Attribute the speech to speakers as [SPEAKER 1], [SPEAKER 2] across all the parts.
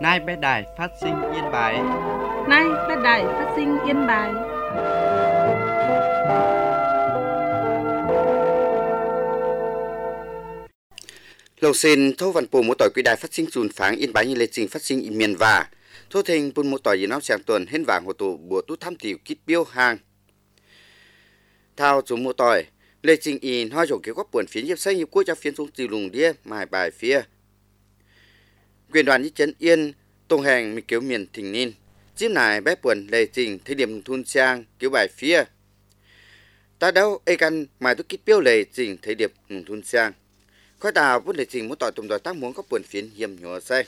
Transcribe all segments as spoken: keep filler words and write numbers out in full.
[SPEAKER 1] Nay bé đài phát sinh Yên Bái.
[SPEAKER 2] Nay bé đài phát sinh Yên Bái.
[SPEAKER 3] Lầu sen thâu văn bù một tỏi quý đài phát sinh dùn pháng Yên Bái như lệ trình phát sinh miền và thô thành bùn một tỏi yên áo sàng tuần hên vàng hồ tụ bùa tú tham tiểu kít biêu hàng thao chúng một tỏi lệ trình in hoa rổ kéo góp buồn phiến nhiếp xanh như quốc cho phiến xuống từ lùng đĩa mài bài phía quyền đoàn như trấn Yên tông hàng mình kéo miền thình ninh chim này bé buồn lệ trình thời điểm thun sang kéo bài phía ta đâu ai căn mài tú kít biêu lệ trình thời điểm thun sang khói đào vốn lệ trình một tỏi tùng đòi tác muốn có buồn phiến hiểm nhỏ say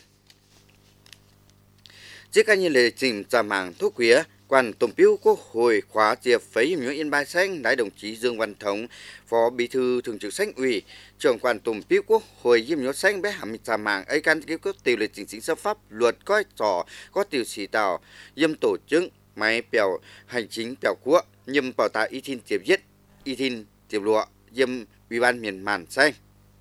[SPEAKER 3] chiếc anh như lệ trình ra mảng thuốc quía quan tổng biêu quốc hội khóa diệp phấy những Yên Bái xanh đại đồng chí Dương Văn Thống phó bí thư thường trực xanh ủy trưởng quan tổng biêu quốc hội diêm nhớ xanh bé hàm ra mảng ấy can kế quốc tiêu lệ trình chính sách pháp luật coi trò có tiêu chỉ tạo diêm tổ chức máy bèo hành chính bèo quốc diêm bảo ta y tin tiệp viết y tin tiệp lụa diêm ủy ban miền màn xanh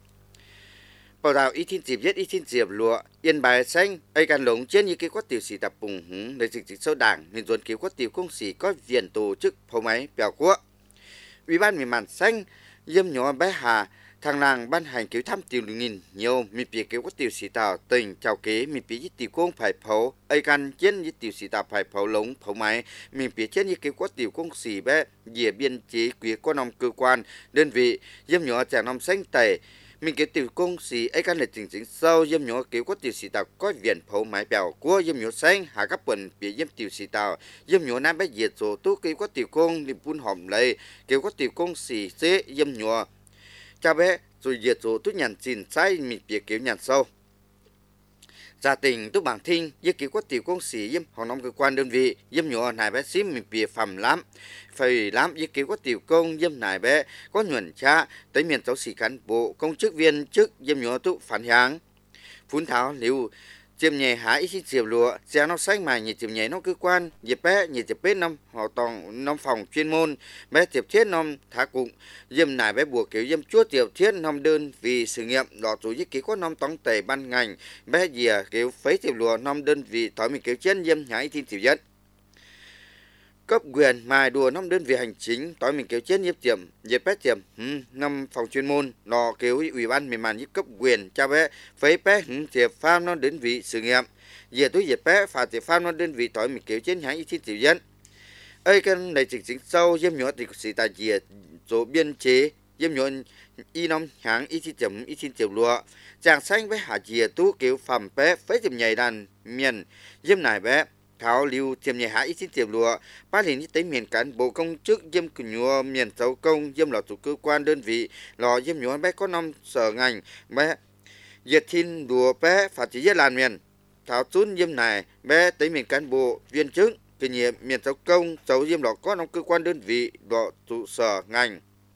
[SPEAKER 3] bảo đạo y thiên diệp viết y thiên diệp lụa Yên Bái xanh ai can lống trên như kế quát tiểu sĩ tập bùng hứng để dịch dịch sâu đảng nên dồn kế quát tiểu công sĩ có viện tổ chức phô máy bèo quốc ủy ban miền màn xanh diêm nhỏ bé hà thằng làng ban hành kế thăm tiểu nghìn nhiều mi bìa kế quát tiểu sĩ tạo tình chào kế mi bìa dịch tiểu công phải phấu ai can trên như tiểu sĩ tạo phải phấu lống phấu máy mi bìa trên như kế quát tiểu công sĩ bé dìa biên chế quý quan nòng cơ quan đơn vị diêm nhỏ trẻ nòng xanh tẩy mình cái tiểu công sĩ ấy can là chính chính sau diêm nhỏ kiểu có tiểu sĩ tạo có viện phổ máy bèo của diêm nhỏ xanh hạ các quần bị diêm tiểu sĩ tạo diêm nhỏ nam bé diệt rồi tú kiểu có tiểu công đi buôn hòm lấy kiểu có tiểu công sĩ xế diêm nhỏ cha bé rồi diệt rồi tú nhàn chín sai mình bị kiểu nhàn sâu gia tình tú bảng thinh với kiểu có tiểu công sĩ diêm họ nông cơ quan đơn vị diêm nhỏ này bé xím mình bị phẩm lắm phải lắm với kiểu có tiểu công diêm này bé có nhuận cha tới miền giáo sĩ cán bộ công chức viên chức diêm nhỏ tụ phản hàng phun tháo liu chiêm nhẹ há ít xin chiều lụa xe nó xanh mà nhị chiêm nhẹ nó cơ quan dịp bé nhị dịp bé năm họ toàn năm phòng chuyên môn bé tiệp thiết năm thả cụng diêm này bé buộc kiểu diêm chúa tiệp thiết năm đơn vì sự nghiệm đỏ chủ với kiểu có năm tống tề ban ngành bé dìa kiểu phấy tiệp lụa năm đơn vì thói mình kiểu trên diêm nhái thiên tiểu dân cấp quyền mài đùa năm đơn vị hành chính tối mình kéo chết nhiếp tiệm nhiệt bé tiệm năm phòng chuyên môn nó kéo ủy ban miền màn cấp quyền cho bé phấy bé tiệp farm nó đơn vị sự nghiệm về túi nhiệt bé phạt tiệp farm nó đơn vị tối mình kéo chết hãy thiên tiểu dân ấy cái này chính chính sâu diêm nhỏ thì sự tài diệt số biên chế diêm nhỏ y năm hàng y thiên tiệm y thiên tiệm lụa chàng xanh bé hạ dìa tú kéo phẩm bé phấy tiệm nhảy đàn miền diêm này bé tháo lưu tiêm nhẹ hại ít tiêm lụa ba liền tới miền cán bộ công chức diêm cử nhua miền giáo công diêm lò chủ cơ quan đơn vị lò diêm nhua bé có năm sở ngành bé diệt thiên đùa bé phạt chỉ giết làn miền tháo chún diêm này bé tới miền cán bộ viên chức cử nhiệm miền giáo công giáo diêm lò có năm cơ quan đơn vị lò trụ sở ngành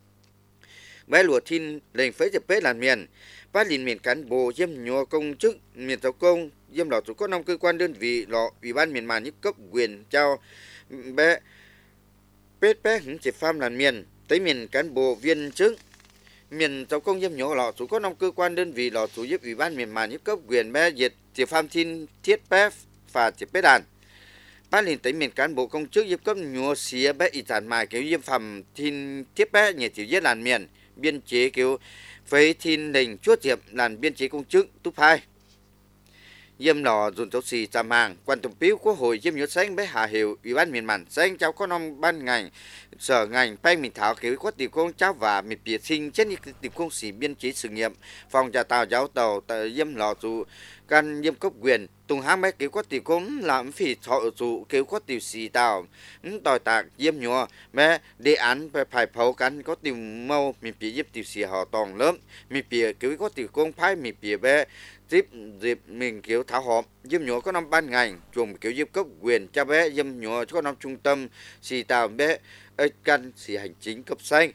[SPEAKER 3] bé lùa thiên lệnh phế diệp bé làn miền ba liền miền cán bộ diêm nhua công chức miền giáo công diêm lò chủ có năm cơ quan đơn vị lò ủy ban miền màn nhất cấp quyền trao bé bết bé hứng chỉ farm làn miền tới miền cán bộ viên chức miền giáo công diêm nhỏ lò chủ có năm cơ quan đơn vị lò chủ giúp ủy ban miền màn nhất cấp quyền bé diệt chỉ farm thiên thiết bé và chỉ bé đàn ba liền tới miền cán bộ công chức giúp cấp nhua xía bé ý sản mài kiểu diêm phẩm thiên thiết bé nhẹ chỉ giết làn miền biên chế kiểu với thiên đình chuốt diệp làn biên chế công chức túp hai diêm lò dồn giáo sĩ trà màng quan tổng biêu quốc hội diêm nhớ xanh bé hà hiệu ủy ban miền màn xanh cháu có năm ban ngành sở ngành bay mình thảo kế có tiểu công cháu và miền biệt sinh trên những tiểu công sĩ biên chế sự nghiệm phòng trà tàu giáo tàu tại diêm lò chủ căn diêm cấp quyền tùng hang bé kế có tiểu công làm phỉ thọ chủ kế có tiểu sĩ tàu đòi tạc diêm nhua bé đề án phải phải phẫu cắn có tiểu mâu miền biệt giúp tiểu sĩ họ toàn lớn miền biệt kế có tiểu công phái miền biệt bé tiếp dịp mình kiểu thảo họp diêm nhỏ có năm ban ngành chùm kiểu giúp cấp quyền cho bé diêm nhỏ có năm trung tâm xì tàu bé ấy căn xì hành chính cấp xanh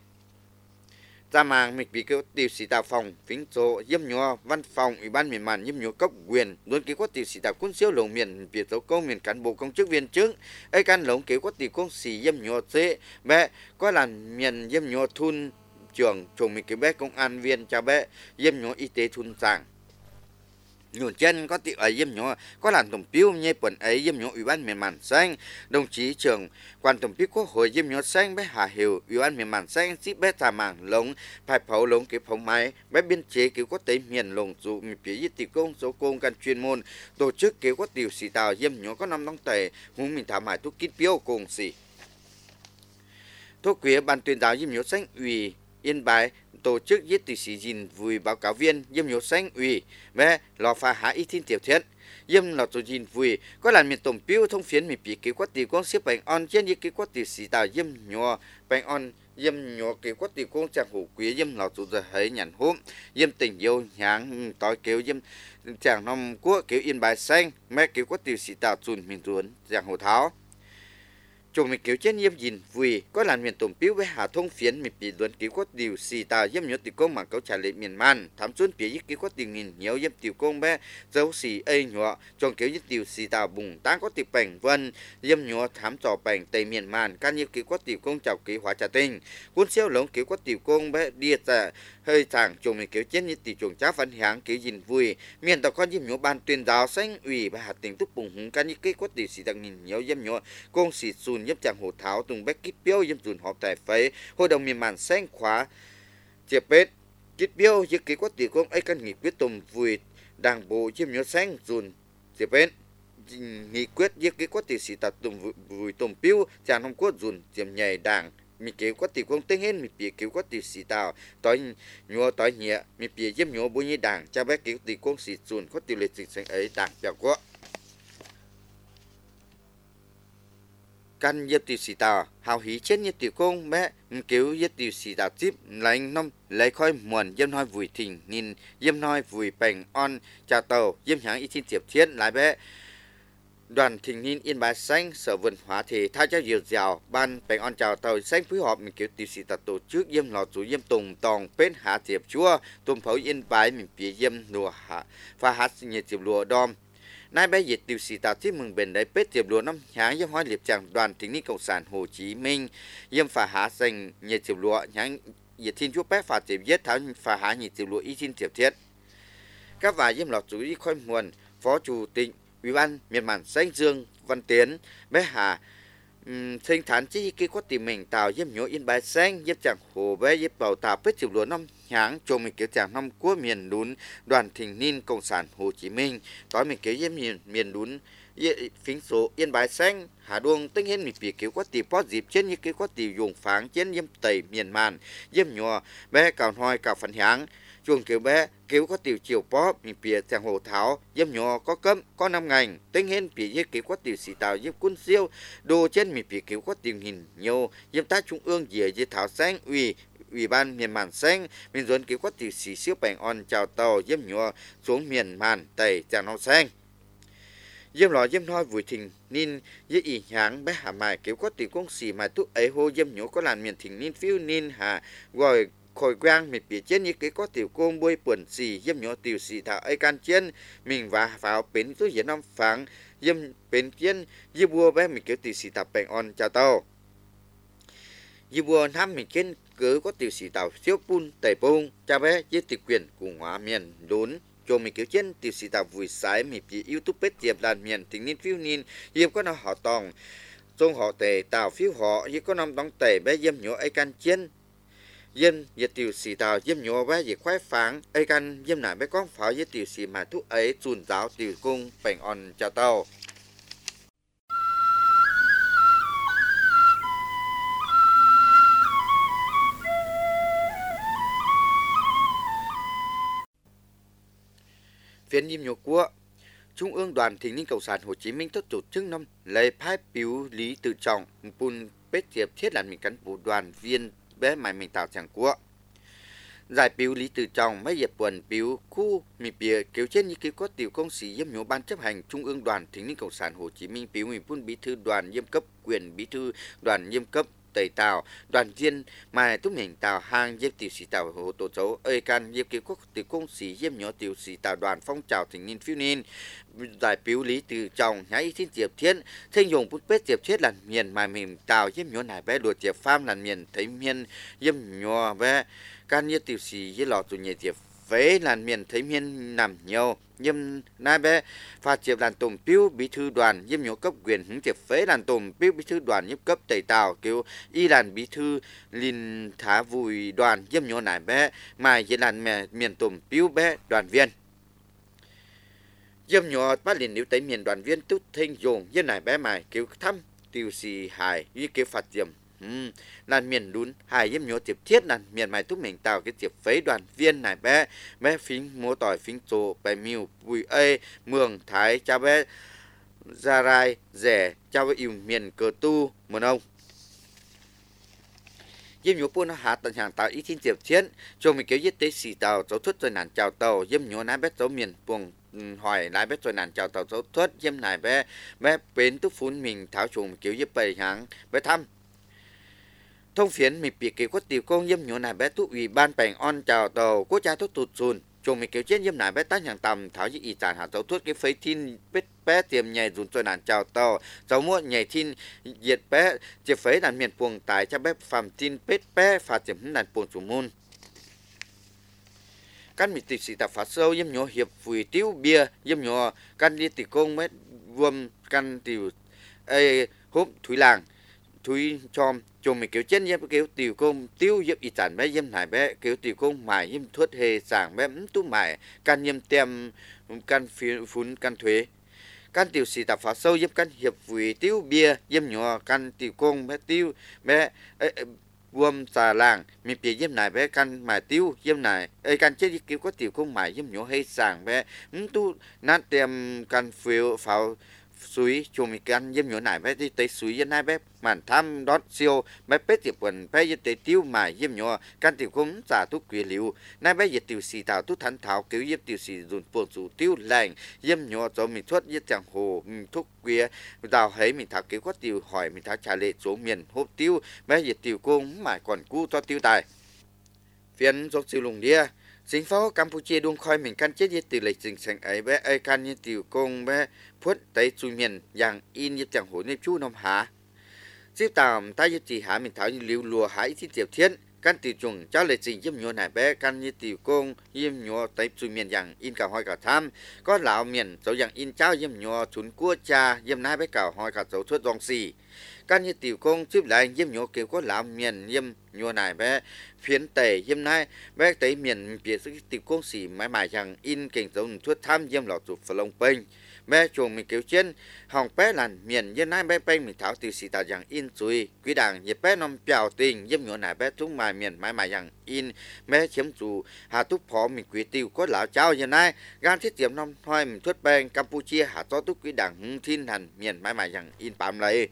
[SPEAKER 3] ra màng mình bị kiểu tiêu xì tàu phòng phính số diêm nhỏ văn phòng ủy ban miền màn diêm nhỏ cấp quyền luôn kiểu có tiêu xì tàu quân siêu lồng miền việt giáo công miền cán bộ công chức viên chức ấy căn lồng kiểu có tiêu công xì diêm nhỏ dễ bé có làm miền diêm nhỏ thun trường chùm mình kiểu bé công an viên cho bé diêm nhỏ y tế thun giảng nhổn chân có tiệu ấy yếm nhỏ có làn tổng piu như quần ấy yếm nhỏ ủy ban miền màn xanh đồng chí trưởng quan tổng piu quốc hội yếm nhỏ xanh bé hà hiểu ủy ban miền màn xanh ship bé thà mảng lống phải pháo lống kiểu phóng máy bé biên chế kiểu quốc tế miền lồng dụ mi phía yết tiểu công số công can chuyên môn tổ chức kiểu quốc tiểu xì tàu yếm nhỏ có năm đóng tề muốn mình thảm hại thuốc kít piu cùng xì thuốc quý ban tuyên giáo yếm nhỏ xanh ủy Yên Bái tổ chức giết tỷ sĩ gìn vùi báo cáo viên yếm nhố xanh ủy về lò pha há ít thiên tiểu thiết yếm lò tổ gìn vùi có làn miền tổng piu thông phiến mi bị kế quát tỷ quang xếp bánh on trên như kế quát tỷ sĩ tàu yếm nhố bánh on yếm nhố kế quát tỷ quang chàng hủ quý yếm lò tổ giờ thấy nhàn hôm yếm tình yêu nháng tối kêu yếm chàng năm quốc kêu Yên Bái xanh mẹ kế quát tỷ sĩ tàu chùn miền ruốn chàng hồ tháo chồng mình kéo trên yếm gìn vui có làn miền tổng piu với hà thông phiến mình bị luận cứu có điều xì tà yếm nhớ tiểu công mà câu trả lời miền man thám xuân phía yết cứu có tiền nghìn nhiều yếm tiểu công bé dấu xì ấy nhỏ chồng kéo yết tiểu xì tà bùng tang có tiểu bành vân yếm nhỏ thám trò bành tây miền man can yếm cứu có tiểu công chào ký hóa trà tinh cuốn xéo lống cứu có tiểu công bé đi trả hơi thẳng chồng mình kéo trên yết tiểu chồng cháo văn háng cứu gìn vui miền tàu con yếm nhỏ ban tuyên giáo xanh ủy và hạt tỉnh túc bùng hùng can yết cứu có tiểu xì tà nghìn nhiều yếm nhỏ công xì xùn yếm chàng hồ tháo tung bách kít biêu yếm dùn họp tài phấy hội đồng miền màn xanh khóa chiệp bết kít biêu yếm kế quát tiểu công ấy căn nghị quyết tùm vùi đảng bộ yếm nhớ xanh dùn chiệp bết nghị quyết yếm kế quát tiểu sĩ tạt tùm vùi tùm biêu chàng không quát dùn chiệp nhảy đảng mi kế quát tiểu công tên hên mi bìa kế quát tiểu sĩ tào tối nhua tối nhẹ mi bìa yếm nhua bùi nhị đảng cha bé kế tiểu công sĩ dùn quát tiểu lịch xanh ấy đảng bèo quá căn yết tiểu sĩ tàu hào hí trên yết tiểu công bé cứu yết tiểu sĩ tàu tiếp lấy năm lấy khói muộn yếm nói vùi thình nhìn yếm nói vùi bành on trà tàu yếm háng ít thiên tiệp thiết lại bé đoàn thình nhìn Yên Bái xanh sở văn hóa thể thao trao diều dào ban bành on trào tàu xanh phối hợp mình cứu tiểu sĩ tàu tổ chức yếm lò chú yếm tùng tòng bên hạ tiệp chua tùng phấu Yên Bái mình phía yếm lùa hạ và hát nhiệt tiệp lùa đom nay bé diệt tiểu sĩ tàuที่เมืองเบนได้เป็ดเจียบลัวน้ำหางย่ำห้อยเหลียบจางđoàn thính ni cộng sản Hồ Chí Minh yếm phá há xanh nhiệt จียบลัวnháng nhiệt thiên chúa bé phá จียบyết tháo phá há nhiệt จียบลัวy thiên จียบthiết các vài yếm lọt chú ý khôi muôn phó chủ tịch ủy ban miền màn xanh Dương Văn Tiến bé hà sinh thán chỉ kí có tìm mình tàu yếm nhổ Yên Bái xanh yếm chàng hồ bé yếm bầu tàuเป็ดจียบลัวน้ำháng cho mình kéo chàng năm của miền lún đoàn thính niên cộng sản Hồ Chí Minh tối mình kéo yếm miền miền lún phím số Yên Bái xanh hà đuông tinh hen mình bị kéo có tỷ post dịp trên như kéo có tỷ dùng pháng trên yếm tây miền màn yếm nhỏ bé cào hoi cào phần háng chuồng kéo bé kéo có tiểu chiều post mình bìa chàng hồ tháo yếm nhỏ có cấm có năm ngành tinh hen bìa yếm kéo có tiểu sĩ tàu yếm quân siêu đồ trên mình bìa kéo có tiểu hình nhiều yếm tá trung ương dìa yếm tháo xanh ủy ủy ban miền màn xanh miền duẩn kéo có tiểu sĩ siêu bành on chào tàu yếm nhỏ xuống miền màn tây chàng non xanh yếm lò yếm nói vùi thình nín yếm ý nháng bé hà mài kéo có tiểu công sĩ mà tụ ấy hô yếm nhổ có làn miền thình nín phiêu nín hà gọi khôi quang mình bị trên như cái có tiểu công bôi quần xì yếm nhổ tiểu sĩ thảo ấy can trên mình và vào bến tôi hiến năm phẳng yếm bến trên yếm bùa bé mình kéo tiểu sĩ thảo bành on chào tàu yếm bùa năm mình trên cứ có tiểu sĩ tàu siêu pun tẩy bông cha bé với tiểu quyền cùng hóa miền đốn cho mình kéo trên tiểu sĩ tàu vùi sái mình bị YouTube bết tiệp đàn miền tình nín phiêu nín yếm có nó họ tòng trong họ tề tàu phiêu họ yếm có năm đóng tề bé yếm nhổ ấy can trên yếm với tiểu sĩ tàu yếm nhổ bé với khoái pháng ấy can yếm nải bé con pháo với tiểu sĩ mà thuốc ấy chùn giáo tiểu cung bành on chào tàu phiên yếm nhổ của Trung ương đoàn thính niên cộng sản Hồ Chí Minh tất tổ chức năm lấy phái biểu Lý Tự Trọng bùn bết tiệp thiết là mình cán bộ đoàn viên bé mài mình tạo chẳng của giải biểu Lý Tự Trọng mấy dịp quần biểu khu mình bìa kéo trên như kéo có tiểu công sĩ yếm nhổ ban chấp hành Trung ương đoàn thính niên cộng sản Hồ Chí Minh biểu mình bùn bí thư đoàn yếm cấp quyền bí thư đoàn yếm cấp tây tàu đoàn viên mà túc mình tàu hang yếm tiểu sĩ tàu hồ tổ chấu ơi can yếm kéo có tiểu công sĩ yếm nhổ tiểu sĩ tàu đoàn phong trào thính niên phiêu niên giải biểu Lý Tự Trọng nhái thiên tiệp thiên thanh dùng bút bết tiệp thiết là miền mà mình tàu yếm nhổ nải bé đùa tiệp pham là miền thấy miền yếm nhổ bé can yếm tiểu sĩ yếm lọ tụ nhẹ tiệp phế làn miền thấy miền nằm nhiều nhâm nai bé pha chiệp làn tùm piu bí thư đoàn nhâm nhổ cấp quyền hứng chiệp phế làn tùm piu bí thư đoàn nhâm cấp tẩy tàu kiểu y làn bí thư linh thả vùi đoàn nhâm nhổ nải bé mai dễ làn mẹ miền tùm piu bé đoàn viên nhâm nhổ bắt liền níu tới miền đoàn viên tút thanh dùng nhâm nải bé mài kiểu thăm tiêu xì hài như kiểu phạt diệm Ừ, làn miền đún hài yếm nhớ tiếp thiết làn miền mày thúc mình tạo cái tiếp phấy đoàn viên này bé bé phính múa tỏi phính trộ bài miu bùi ê mường thái cha bé gia rai rẻ cha bé yêu miền cờ tu mần ông yếm nhớ buôn hạt tận hàng tạo ý thiên tiếp thiết cho mình kéo giết tế xì tàu cháu thuất rồi nản chào tàu yếm nhớ nái bé cháu miền buồng hỏi lái bé rồi nản chào tàu cháu thuất yếm này bé bé bến túc phun mình tháo chuồng kéo giết bầy hàng bé thăm thông phiến mình bị kế quất tiểu công yếm nhổ nải bé tu ủy ban bành on chào tàu quốc gia tốt tụt sùn chồng mình kéo chết yếm nải bé tác hàng tầm tháo dị ý sản hạt dấu thuốc cái phấy thiên bết bé tiềm nhảy dùn cho nản chào tàu dấu mua nhảy thiên diệt bé chỉ phấy đàn miền buồng tải cho bé phàm thiên bết bé phà tiềm đàn buồng chủ môn căn mình tịch sĩ tập phá sâu yếm nhổ hiệp vùi tiêu bia yếm nhổ căn đi tiểu công bé vuông căn tiểu ê hốp thúy làng thúy chom chồng mình kéo chân yếm kéo tiểu công tiêu yếm ý sản bé yếm nải bé kéo tiểu công mài yếm thuất hề sảng bé tú mài can yếm tem can phun can thuế can tiểu sĩ tập phá sâu yếm can hiệp vùi tiêu bia yếm nhỏ can tiểu công bé tiêu bé vuông xà làng mình bị yếm nải bé can mài tiêu yếm nải ơi can chết kéo có tiểu công mài yếm nhỏ hay sảng bé tú nát tem can phiêu pháo suy chùm can yếm nhổ nải bé đi tới suy yên nải bé màn tham đón siêu bé bé tiệp quần bé yên tới tiêu mài yếm nhổ can tiểu công giả thuốc quý liu nải bé yết tiểu xì tàu thuốc thắn tháo cứu yếm tiểu xì dùn buồn dù tiêu lành yếm nhổ cho mình thoát yết chẳng hồ thuốc quý đào thấy mình tháo cứu có tiểu hỏi mình tháo trả lệ số miền hộp tiêu bé yết tiểu công mài còn cu cho tiêu tài phiền dốc siêu lùng đĩa chính phủ Campuchia đung khoi mình can chết như từ lịch trình sành ấy bé ai can như tiểu công bé phốt tới chui miền dạng in như chẳng hổ như chú nông hạ xếp tạm ta như chỉ hạ mình tháo như liu lùa hải thì tiểu thiên can tiểu trùng cháu lịch trình giúp nhua này bé can như tiểu công yếm nhua tới chui miền dạng in cả hoi cả tham có lão miền dấu dạng in cháu yếm nhua thún cua cha yếm nai bé cả hoi cả dấu thuốc dòng xì can như tiểu công giúp lại yếm nhua kêu có lão miền yếm nhua này bé phiến tẩy yếm nai bé tới miền phía sức tiểu công xì mãi mãi rằng in cảnh dấu thuốc tham yếm lọ chụp phật lông pênh bé chuồng mình kéo trên hòng bé làn miền yếm nai bé pênh mình tháo tiểu xì tạo rằng in chui quý đảng nhiệt bé nom piao tình yếm nhua này bé thúng mài miền mãi mãi rằng in bé chiếm chủ hà túc phó mình quý tiêu có lão cháu yếm nai gan thiết tiệm nom thôi mình thuất beng Campuchia hà to túc quý đảng hưng thiên hành miền mãi mãi rằng in bám lấy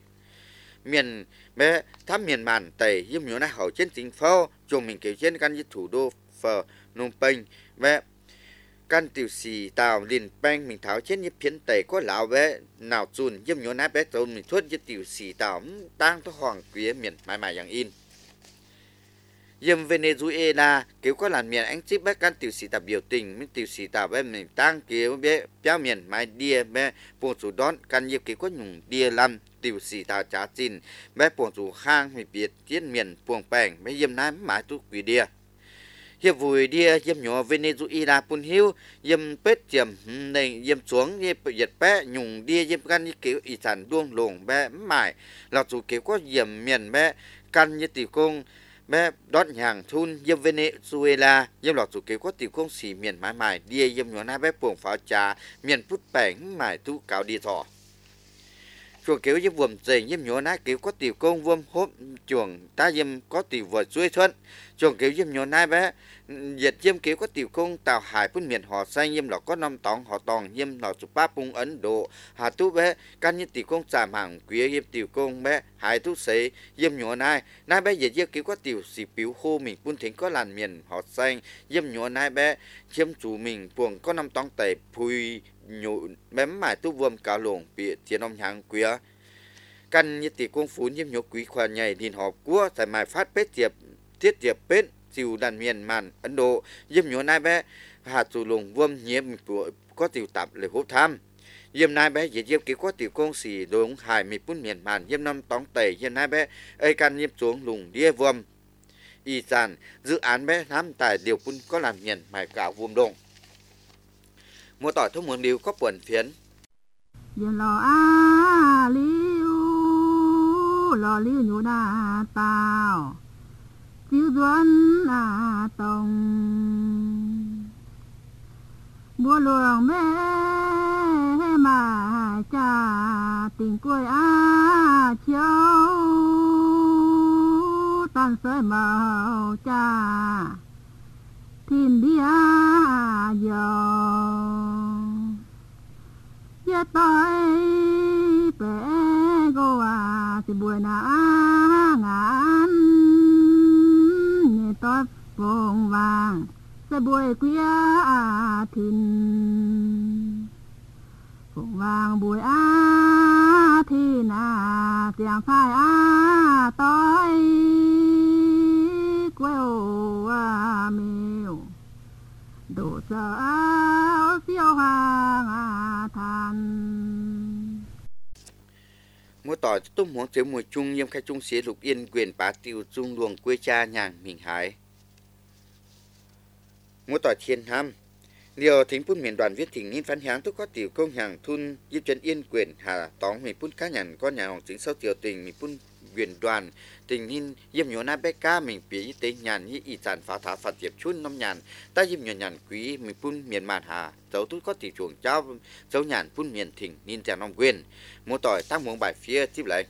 [SPEAKER 3] miền bé thăm miền màn tây yếm nhổ này hậu trên chính phố chuồng mình kéo trên căn như thủ đô phở Phnom Penh bé căn tiểu xì tàu liền beng mình tháo trên như phiến tây có lão bé nào chun yếm nhổ này bé tàu mình thuất như tiểu xì tàu đang to hoàng quý miền mãi mãi rằng in yếm Venezuela kéo có làn miền anh chip bé căn tiểu sĩ tập biểu tình mình tiểu sĩ tập bé mình tăng kéo bé béo miền mai đia bé buồn chủ đón căn yếm kéo có nhung đia lăm tiểu sĩ tập trả chín bé buồn chủ khang mình biệt tiến miền buồn bèn bé yếm nái mãi tu quỷ đia hiệp vùi đia yếm nhỏ Venezuela pun hiu yếm pết tiềm này yếm xuống yếm biệt bé nhung đia yếm căn như kéo ý sản đuông lồng bé mãi là chủ kéo có yếm miền bé căn như tiểu công bé đón hàng thun yếm Venezuela yếm lọt chủ kế có tiểu công xì miền mãi mãi đia yếm nhỏ na bé buồng pháo trà miền phút bẻng mãi tu cáo đi thọ chuồng kéo yếm vuông dày yếm nhỏ na kéo có tiểu công vuông hốp chuồng ta yếm có tiểu vợ chuối thuận chuồng kéo yếm nhỏ na bé Việt yếm kéo có tiểu công tàu hải phun miền họ xanh yếm lọt có năm tòng họ tòng yếm lọt chụp ba pung Ấn Độ hà tu bé căn như tiểu công giảm hàng quý yếm tiểu công bé hải tu sấy yếm nhỏ nai nai bé Việt yếm kéo có tiểu xì piu khô mình phun thính có làn miền họ xanh yếm nhỏ nai bé chiếm chủ mình buồng có năm tòng tẩy phui nhụ bém mải tu vuông cả lồng bị tiền ông hàng quý căn như tiểu công phun yếm nhỏ quý khoa nhảy điền họp của tại mải phát bết tiệp thiết tiệp bết siêu đàn miền màn Ấn Độ yếm nhỏ nai bé hạt chủ lùng vuông nhiễm của có tiểu tập để hốt tham yếm nai bé dễ yếm kế có tiểu công xì đúng hải mi phun miền màn yếm năm tóng tẩy yếm nai bé ai can yếm xuống lùng đia vuông y sản dự án bé năm tại điều pun có làm miền mài cạo vùng đồng mua tỏi thông muốn điều có buồn phiến
[SPEAKER 2] giờ lò a liu lò liu nhũ đà tao chiếu duẩn à tông bùa luồng mê mà cha tình quê a chiếu tan sợi màu cha thiên đi a giờ giờ tôi bé go à thì buổi na ngàn nhẹ tôi vùng vàng sẽ buổi quia à thìn vùng vàng buổi a thìn à tiếng phai a tôi quê ô à miêu đổ sợ áo siêu hoàng à than
[SPEAKER 3] mua tỏi tung muốn chiếu mùi chung yếm khai chung xía lục yên quyền bá tiêu chung luồng quê cha nhàng mình hái mua tỏi thiên ham điều thính pun miền đoàn viết thỉnh nên phán háng tôi có tiểu công hàng thun giúp chân yên quyền hà tóng mình pun cá nhằn con nhà hồng chính sau tiểu tình mình pun quyền đoàn tình nên yếm nhổ na bé ca mình bị tế nhàn như y sản phá thả phạt diệp chun năm nhàn ta yếm nhổ nhàn quý mình pun miền màn hà dấu tôi có tiểu chuồng cháu dấu nhàn pun miền thỉnh nên chàng năm quyền mua tỏi tăng muốn bài phía tiếp lại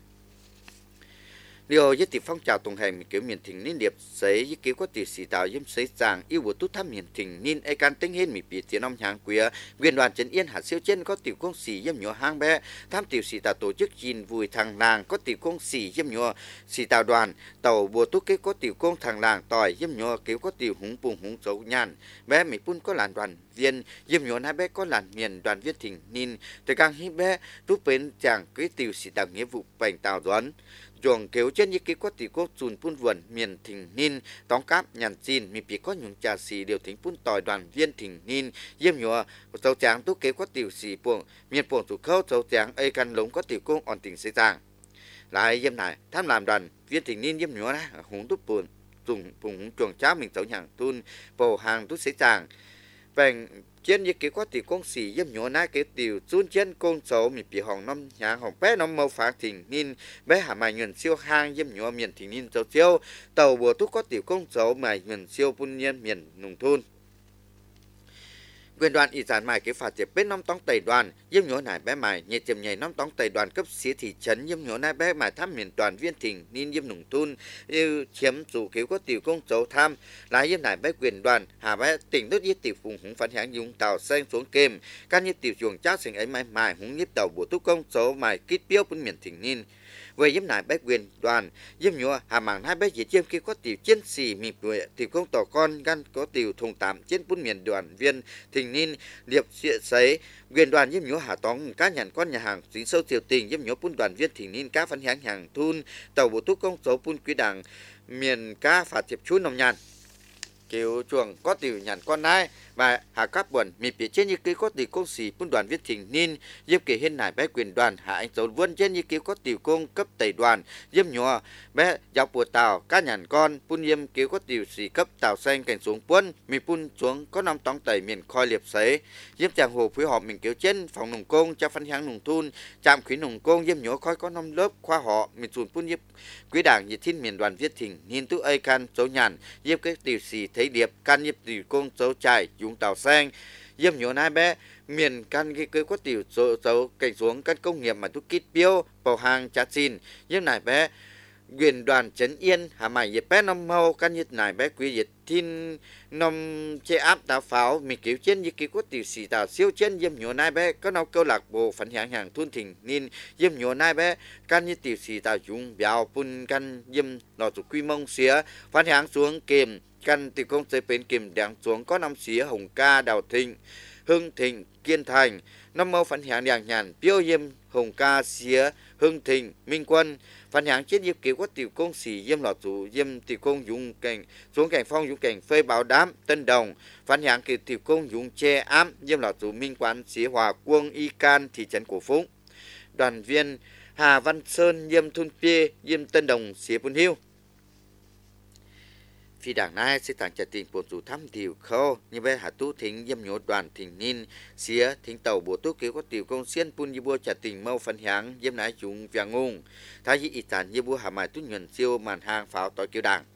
[SPEAKER 3] điều nhất tỷ phong trào tùng hành kiểu miền thỉnh nên điệp giấy với kiểu có tỷ sĩ tạo yếm giấy giàng yêu bộ tút thăm miền thỉnh nên ai can tính hết mình bị tiếng năm hàng queer quyền đoàn trấn yên hạt siêu trên có tiểu công sĩ yếm nhỏ hang bé tham tiểu sĩ tạo tổ chức gìn vùi thằng làng có tiểu công sĩ yếm nhỏ sĩ tạo đoàn tàu bộ tút cái có tiểu công thằng làng tỏi yếm nhỏ kiểu có tiểu húng bùng húng dấu nhàn bé mình pun có làn đoàn viên yếm nhỏ hai bé có làn miền đoàn viên thỉnh nên từ càng hi bé tút bên chàng cái tiểu sĩ tạo nghĩa vụ bành tạo doán chuồng kéo trên như cái quát tỷ cô chùn pun vườn miền thỉnh ninh tóm cáp nhàn xin mi bị có những trà xì điều thính pun tỏi đoàn viên thỉnh ninh yếm nhựa dấu tráng tú kế quát tiểu xì buồng miền buồng thủ khâu dấu tráng ấy căn lống có tiểu công on tình xây giang lại yếm này tham làm đoàn viên thỉnh ninh yếm nhựa na húng tút buồn dùng vùng chuồng cháo mình dấu nhàng thun bầu hàng tút xây giang vàng trên như cái có tiểu công sĩ yếm nhổ na cái tiểu chun trên công số mình bị hỏng năm nhà hỏng bé năm màu phá thỉnh ninh bé hà mày ngần siêu hang yếm nhổ miền thỉnh ninh dấu siêu tàu bùa túc có tiểu công số mày ngần siêu bun nhiên miền nông thôn quyền đoàn y sản mài cái phạt tiệp bên năm tông tẩy đoàn yếm nhổ nải bé mài nhẹ tiệm nhảy năm tông tẩy đoàn cấp xía thị trấn yếm nhổ nải bé mài thăm miền đoàn viên thỉnh ninh yếm nông thôn như chiếm chủ kiểu có tiểu công số tham lái yếm nải bé quyền đoàn hà bé tỉnh đất yết tiểu phùng húng phán háng dùng tàu xanh xuống kềm can yết tiểu chuồng chát sinh ấy mài mài húng yết tàu bùa túc công số mài kít biếu bên miền thỉnh ninh về yếm nải bé quyền đoàn yếm nhổ hà mảng hai bé chỉ chiêm kia có tiểu chiến sĩ mịp đuổi tiểu công tỏ con gan có tiểu thùng tạm trên bún miền đoàn viên thỉnh ninh điệp diện sấy quyền đoàn yếm nhổ hà tóng cá nhàn con nhà hàng chính sâu tiểu tình yếm nhổ bún đoàn viên thỉnh ninh cá phán háng hàng thun tàu bộ túc công số bún quý đảng miền cá phạt tiệp chú nông nhàn kiểu chuồng có tiểu nhàn con nai và hạ các buồn mì phía trên như kia có tiểu công sĩ bún đoàn viên thỉnh ninh yếm kể hiện nải bé quyền đoàn hạ anh dấu vươn trên như kia có tiểu công cấp tẩy đoàn yếm nhổ bé dọc bùa tàu cá nhàn con bún yếm kia có tiểu sĩ cấp tàu xanh cảnh xuống quân mì bún xuống có năm tông tẩy miền khoi liệp sấy yếm chàng hồ phối hợp mình kiểu trên phòng nông công cho phân háng nông thôn trạm khuyến nông công yếm nhổ khoi có năm lớp khoa họ miền xuống bún yếm quý đảng nhiệt thiên miền đoàn viên thỉnh ninh tu ai can dấu nhàn yếm cái tiểu sĩ thấy điệp can yếm tiểu công dấu trải dùng tàu xanh yếm nhổ nai bé miền căn cái cơ có tiểu dấu dấu cảnh xuống căn công nghiệp mà tu kít biêu bầu hàng chát xin yếm nai bé quyền đoàn trấn yên hà mày dịp bé năm mâu căn như này bé quý dịch thiên năm che áp tàu pháo mình kiểu trên như kiểu có tiểu sĩ tàu siêu trên yếm nhổ nai bé có nào câu lạc bộ phản hạng hàng thôn thỉnh nên yếm nhổ nai bé căn như tiểu sĩ tàu dùng béo pun căn yếm lò chủ quy mông xía phản hạng xuống kềm căn tiểu công xây bên kềm đáng xuống có năm xía hồng ca đào thịnh hưng thịnh kiên thành năm mâu phản hạng đàng nhàn biêu yếm hồng ca xía hưng thịnh minh quân phản hạng trên yếm kiểu có tiểu công sĩ yếm lò chủ yếm tiểu công dùng cảnh xuống cảnh phong dùng cảnh phơi bảo đám tân đồng phản hạng kiểu tiểu công dùng che ám yếm lò chủ minh quán xía hòa quân y can thị trấn Cổ Phúc đoàn viên Hà Văn Sơn yếm thôn pê yếm tân đồng xía bún hiu phi đảng nai sẽ tặng trả tiền bộ chủ thăm tiểu khâu như bé hạ tú thính yếm nhố đoàn thính ninh xía thính tàu bộ tú cứu có tiểu công xiên pun như bua trả tiền mâu phân háng yếm nái chúng vàng ngung thái yi ít tàn như bua hà mài tú nhuận siêu màn hàng pháo tối kiêu đảng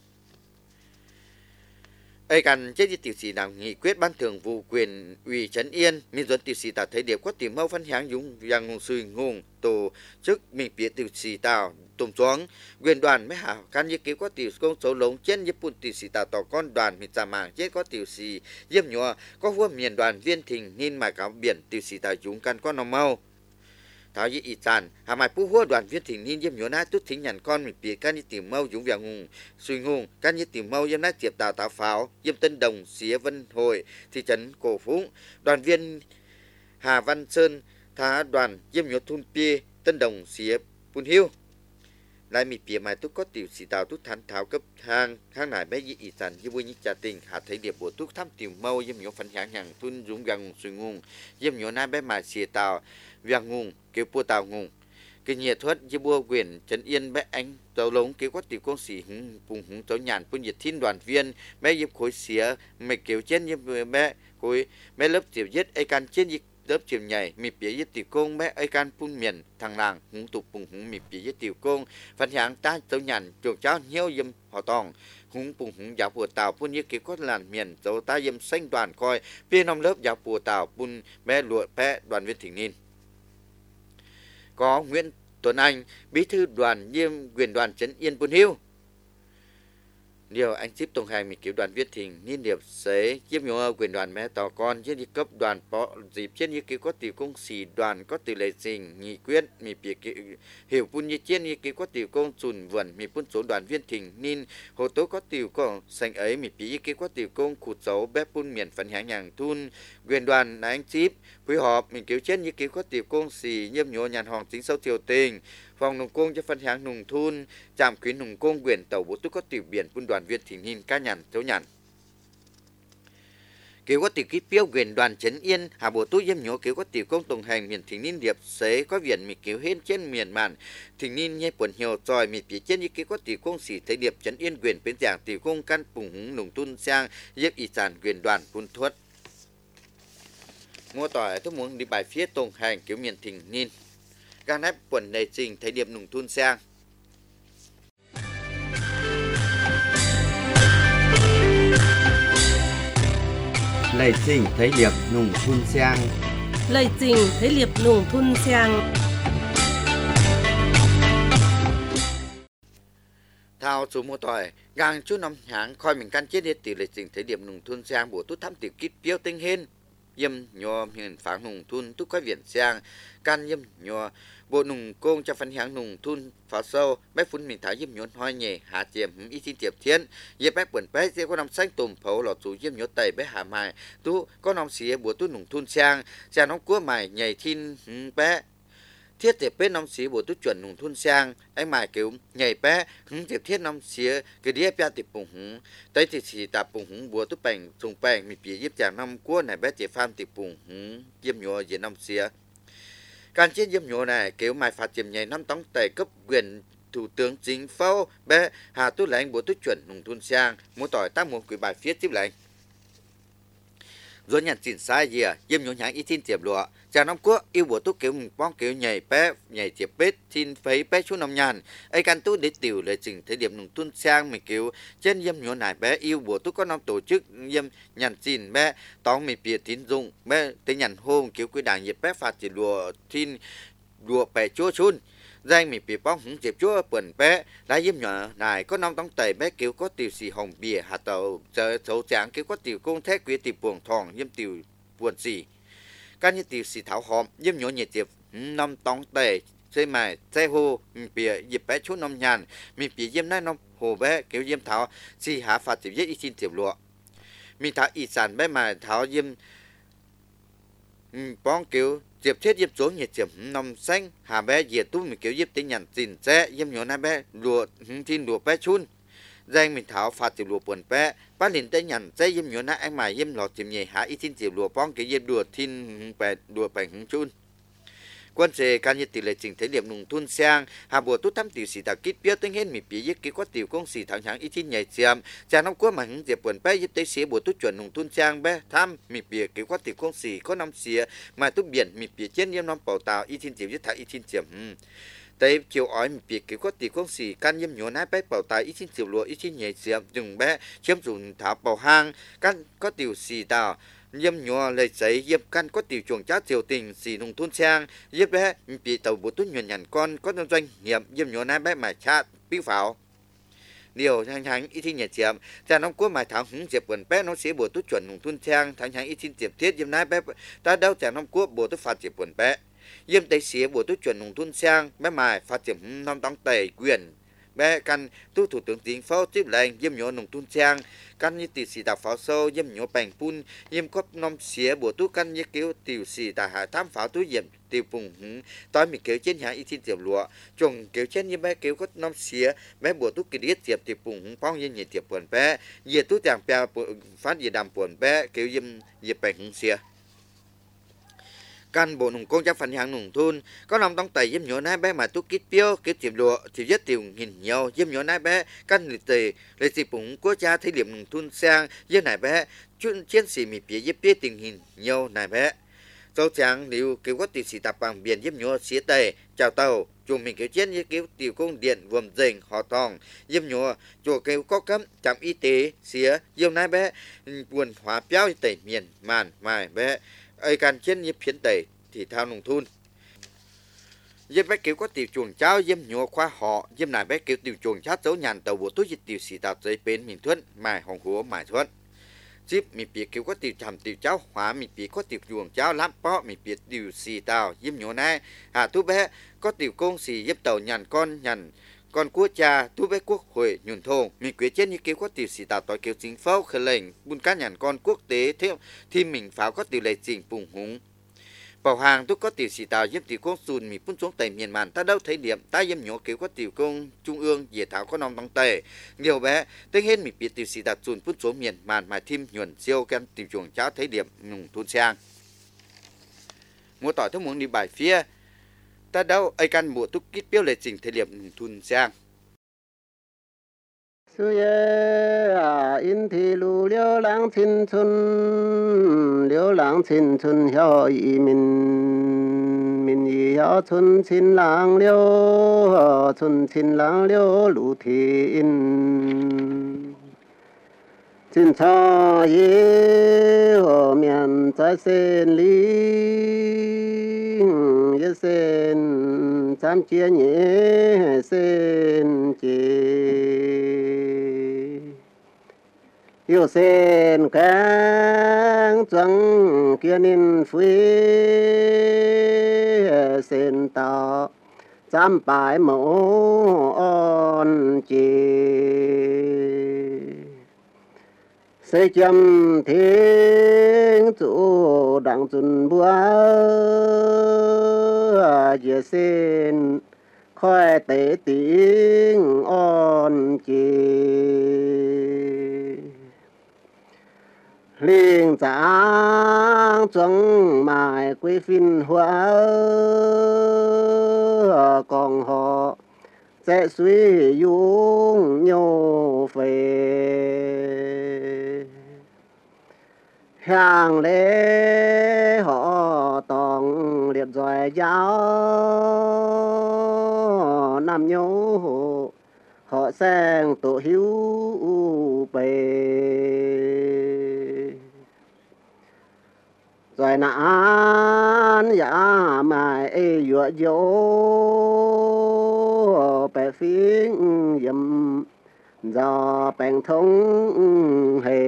[SPEAKER 3] ấy cần chế di tiểu sĩ đảng nghị quyết ban thường vụ quyền ủy trấn yên民dân tiểu sĩ tạo thấy điểm có tìm mâu phân háng dùng vàng ngung suy ngung tổ chức mình phía tiểu sĩ tạo tùm xuống quyền đoàn mới hảo can như cứu có tiểu công số lống trên nhậtปุ่นtiểu sĩ tạo tỏ con đoàn mình giả mảng chết có tiểu sĩ yếm nhúa có vua miền đoàn viên thình nên mà cáo biển tiểu sĩ tạo chúng căn con nó mau tháo yi ít tàn hà mài pu hua đoàn viên thình nên yếm nhúa na tút thính nhàn con mình phía can như tìm mau chúng vàng hùng suy ngung can như tìm mau yếm na tiệp tàu tàu pháo yếm tân đồng xía vân hội thị trấn cổ phúng đoàn viên Hà Văn Sơn thá đoàn yếm nhúa thun pia tân đồng xía pun hiu lạiมีเปียมาตุกก็ติวสีดาวทุกทันเท้ากับทางข้างไหนแม่ยีอีสันยี่บุญยิจาติงหาไทยเดียบบัวทุกทำติวเมายี่หมิวฟันหางอย่างทุนยุงยังสุงงยี่หมิวหน้าแม่มาเสียตาวยังงงเกี่ยวปัวตาวงงcái nhiệt thuậtยี่บัวquyền trấn yên bé anh tàu lống kêu có tiểu công sĩ hứng vùng hứng tàu nhàn quân nhiệt thiên đoàn viên bé yếm khối xía mày kêu trên yếm bé khối bé lớp tiểu giết ai can trên yếm lớp chiều nhảy mì phía dưới tiểu công bé ai can phun miền thằng làng hùng tục bùng hùng mì phía dưới tiểu công phần hạng ta tàu nhàn chuột cháu nhiều yếm họ tòng hùng bùng hùng giáo bùa tàu phun như kiểu có làn miền tàu ta yếm xanh đoàn coi phía năm lớp giáo bùa tàu phun bé lụa bé đoàn viên thỉnh niên có Nguyễn Tuấn Anh bí thư đoàn yếm quyền đoàn trấn yên Pun Hiu điều anh ship tổng hành mình cứu đoàn viết thình niên điệp xế yếm nhúa quyền đoàn mẹ tò con trên đi cấp đoàn bỏ dịp trên như cứu có tiểu công sĩ đoàn có tiểu lệ trình nghị quyết mình bị hiểu pun như trên như cứu có tiểu công chùn vườn mình pun số đoàn viên thình niên hồ tố có tiểu công xanh ấy mình bị cứu có tiểu công khụt dấu bé pun miền phần hạng nhàng thun quyền đoàn là anh ship phối hợp mình cứu trên như cứu có tiểu công sĩ yếm nhúa nhàn hòn chính sâu triều tình phòng nông công cho phân hạng nông thôn trạm khuyến nông công quyền tàu bộ túc có tiểu biển quân đoàn viên thỉnh hin cá nhàn thiếu nhàn kêu có tiểu ký phiếu quyền đoàn trấn yên hà bộ tú yếm nhúa kêu có tiểu công tổng hành miền thỉnh ninh điệp xế có viện mình kêu hết trên miền màn thỉnh ninh nhé quần nhiều tròi mình phía trên như kêu có tiểu công sĩ thấy điệp trấn yên quyền bên giảng tiểu công căn bùng nông thôn sang yếm ý sản quyền đoàn quân thuất mua tỏi tôi muốn đi bài phía tổng hành kêu miền thỉnh ninh các nếp quần đề trình thấy điệp nông thôn sang
[SPEAKER 1] Lời trình thấy điệp nùng thun sang
[SPEAKER 4] Lời trình thấy điệp nùng thun sang
[SPEAKER 3] thao số mua tỏi gang chú năm háng coi mình căn chết đi từ lời trình thấy điệp nùng thôn sang bộ tú thăm tiểu kít biếu tinh hên yếm nhò miền phảng nùng thun tú coi viện sang can yếm nhò bộ nùng công cho phân hạng nùng thun phá sâu bé phun mình tháo yếm nhốn hoi nhẹ hạ tiệm y tin tiệp thiên yếm bé bẩn bé sẽ có năm xanh tùm phấu lọt chú yếm nhớ tẩy bé hạ mài tú có năm xía bộ tú nùng thun sang sang nóng cua mài nhảy thiên bé thiết tiệp bé năm xía bộ tú chuẩn nùng thun sang anh mài kiểu nhảy bé hứng tiệp thiết năm xía cái đĩa bé tiệp bùng hứng tới thì chỉ tạp bùng hứng bộ tú bành trùng bành mình bị yếm chàng năm cua này bé tiệp pham tiệp bùng hứng yếm nhớ gì năm xíaการchiến yếm nhúa này kéo mai phạt chiếm nhảy năm tống tẩy cấp quyền thủ tướng chính phủ bé hà tú lãnh bộ tú chuẩn nông thôn sang mua tỏi tác một quỹ bài phía tiếp lãnh rồi nhận chỉnh sai gì à yếm nhúa nhảy ít tin tiệp lụa chàng năm quốc yêu bộ tú kéo bong kéo nhảy bé nhảy tiệp bết tin phấy bé chú năm nhàn ấy can tú để tiểu lệ chỉnh thời điểm nông thôn sang mình kéo trên yếm nhúa này bé yêu bộ tú có năm tổ chức yếm nhàn chỉnh bé tóm mình bịa tín dụng bé tới nhàn hôn kéo quỹ đảng nhiệt bé phạt chỉ lụa tin lụa bé chúa chun danh mình bị bong hứng chẹp chúa bẩn bé đã yếm nhúa này có năm tống tẩy bé kéo có tiểu xì hồng bìa hạt tàu chờ xấu tráng kéo có tiểu công thế quỹ tiểu buồng thòng yếm tiểu buồn gì các như tiểu sĩ thảo hòm yếm nhúa nhiệt tiệp năm tống tẩy xây mài xe hồ mình bìa dịp bé chú năm nhàn mình bìa yếm nay năm hồ bé kéo yếm thảo xì hạ phạt tiểu giết y xin tiểu lụa mình thảo y sản bé mài thảo yếm bong kéo diệp thiết yếm xuống nhiệt tiệp năm xanh hà bé diệt tú mình kéo yếm tính nhàn xin xe yếm nhúa nay bé lụa thiên lụa bé chun danh mình thảo phạt tiểu lụa buồn bé bá liền tới nhàn xe yếm nhúa nay anh mài yếm lọt tiệm nhẹ hạ y xin tiểu lụa bong kéo yếm đùa thiên bé đùa bành chun quan chế can nhiệt tỷ lệ trình thế điểm nông thôn sang hà bộ tốt thăm tiểu sĩ tạo kít biết tiếng hết mì bì giết kí quát tiểu công sĩ thằng hàng ít chín nhảy chiam cha năm qua mà hứng diệp quần bé giúp tới xía bộ tốt chuẩn nông thôn sang bé thăm mì bì kí quát tiểu công sĩ có năm xía mà tốt biển mì bì trên yếm năm bảo tàu ít chín chiều giết thả ít chín chiều tại chiều ói mì bì kí quát tiểu công sĩ can yếm nhổ nái bé bảo tàu ít chín chiều lúa ít chín nhảy chiam dùng bé chiếm dùng thảo bảo hang can có tiểu sĩ tàu yếm nhọ lời giấy yếm căn có tiểu chuồng chát triều tình xì nông thôn sang yếm bé bị tàu bộ tốt nhuận nhàn con có nông doanh nghiệp yếm nhọ nái bé mà chát biếu pháo điều thằng hàng ít tin nhà chiếm cha năm cuối mài thảo hứng diệp quần bé nó sẽ bộ tốt chuẩn nông thôn sang thằng hàng ít tin tiệp thiết yếm nái bé ta đâu cha năm cuối bộ tốt phạt diệp quần bé yếm tây xía bộ tốt chuẩn nông thôn sang bé mài phạt diệp năm đóng tẩy quyền bé căn tu thủ tướng chính phủ tiếp lệnh yếm nhọ nông thôn sang căn như tiểu sĩ đào pháo sâu yếm nhọ bành pun yếm có năm xía bộ tu căn như kiểu tiểu sĩ đào hạ tham pháo tu yếm tiểu phùng hứng tối mình kéo trên hàng ít tin tiểu lúa trồng kéo trên như bé kéo có năm xía bé bộ tu kỳ điết tiệp tiểu phùng hứng phong như nhiệt tiệp buồn bé nhiệt tu chẳng bèo phát nhiệt đàm buồn bé kéo yếm nhiệt bành hứng xía căn bộ nông công trong phần hàng nông thôn có lòng đóng tay yếm nhọ nái bé mà tu kít piêu kít tiệp lúa tiệp rất tiểu nghìn nhau yếm nhọ nái bé căn lịch tề lịch tiệp phùng quốc gia thấy điểm nông thôn sang yếm nái bé chuyên chiến sĩ mì bía yếm bía tình hình nhau nái bé dấu trắng liu kêu có tiểu sĩ tập bằng biển yếm nhọ xía tề chào tàu chùm mình kêu chiến như kêu tiểu công điện vườn dình họ tòng yếm nhọ chùa kêu có cấm trạm y tế xía yếm nái bé buồn hóa béo tẩy miền màn mài bé ai can chiến như phiến tẩy thì thao nông thôn yếm bé kêu có tiểu chuồng cháo yếm nhọ khoa họ yếm nái bé kêu tiểu chuồng cháo dấu nhàn tàu bộ tối dịch tiểu sĩ tập giấy bên miền thuận mài hồng húa mài thuận chip mi bịa kêu có tiểu chầm tiểu cháo hóa mi bịa có tiểu chuồng cháo lắm bó mi bịa tiểu xì tàu yếm nhọ nái hà tu bé có tiểu công xì yếm tàu nhàn con nhàn con quốc cha tu bé quốc hội nhuần thôn mi quyết trên như kêu có tiểu xì tàu tối kêu chính phủ khởi lệnh buôn cá nhàn con quốc tế theo thì mình pháo có tiểu lệ trình phùng húng bảo hàng tu có tiểu sĩ tàu yếm tiểu công sùn mi phun xuống tây miền màn ta đâu thấy điểm ta yếm nhọ kêu có tiểu công trung ương dễ thảo có nòng đóng tề nhiều bé tới hết mi bịa tiểu sĩ tàu sùn phun xuống miền màn mà thêm nhuần siêu can tiểu chuồng cháo thấy điểm nông thôn sang mua tỏi thức muốn đi bài phía ta đâu ai can mùa túc kít biểu lệ trình thời điểm nông thôn sang
[SPEAKER 5] 수예 인티루 려랑 친춘 려랑 친춘 혀이민 민이여 춘친랑 려 춘친랑 려 루틴 진차예 어면 자센리 예센 잠지에 센지 yêu sen cang trăng kia nên phi sen tỏ chăm bài mẫu on chi xây chăm thiên chủ đặng chuẩn búa giờ sen khói tế tiếng on chi liên giang trăng mài quê phiên hóa còn họ sẽ suy dung nhau về hàng lễ họ toàn liệt giỏi giáo nam nhau họ sang tổ hiếu về rồi nãn ya mai e yo yo bè phiến yếm do bèn thông hề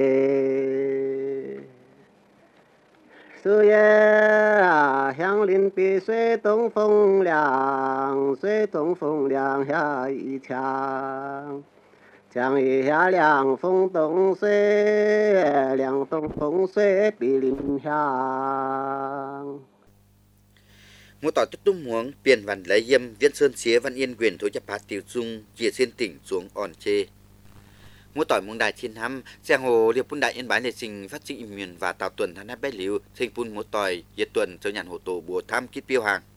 [SPEAKER 5] xưa 향林비水东风凉水东风凉下一腔江一下凉风东水凉风风水比林香
[SPEAKER 3] Ngũ tỏi tức tung muống biển văn lấy yêm viên sơn xía văn yên quyền thối chấp hạt tiểu dung chia xuyên tỉnh xuống òn chê ngũ tỏi muống đài thiên hăm giang hồ liệp quân đại yên bái lệ sinh phát sinh im miền và tạo tuần tháng hai bé liu sinh phun ngũ tỏi diệt tuần cho nhàn hồ tổ bùa tham kít piêu hàng